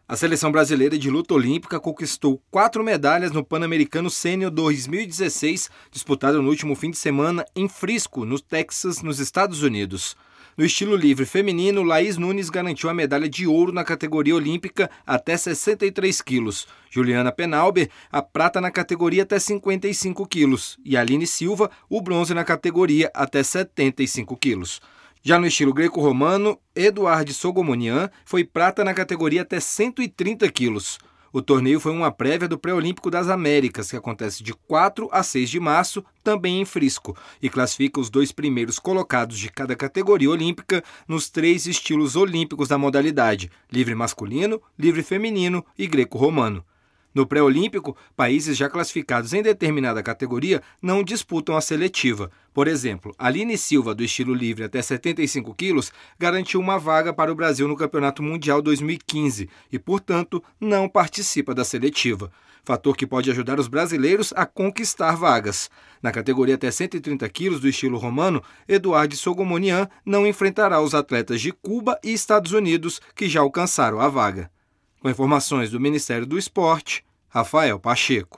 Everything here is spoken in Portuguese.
A seleção brasileira de luta olímpica conquistou 4 medalhas no Pan-Americano Sênior 2016, disputado no último fim de semana em Frisco, no Texas, nos Estados Unidos. No estilo livre feminino, Laís Nunes garantiu a medalha de ouro na categoria olímpica até 63 quilos. Juliana Penalber, a prata na categoria até 55 quilos. E Aline Silva, o bronze na categoria até 75 quilos. Já no estilo greco-romano, Eduardo Sogomonian foi prata na categoria até 130 quilos. O torneio foi uma prévia do Pré-Olímpico das Américas, que acontece de 4 a 6 de março, também em Frisco, e classifica os 2 primeiros colocados de cada categoria olímpica nos 3 estilos olímpicos da modalidade: livre masculino, livre feminino e greco-romano. No pré-olímpico, países já classificados em determinada categoria não disputam a seletiva. Por exemplo, Aline Silva, do estilo livre até 75 quilos, garantiu uma vaga para o Brasil no Campeonato Mundial 2015 e, portanto, não participa da seletiva. Fator que pode ajudar os brasileiros a conquistar vagas. Na categoria até 130 quilos do estilo romano, Eduardo Sogomonian não enfrentará os atletas de Cuba e Estados Unidos, que já alcançaram a vaga. Com informações do Ministério do Esporte, Rafael Pacheco.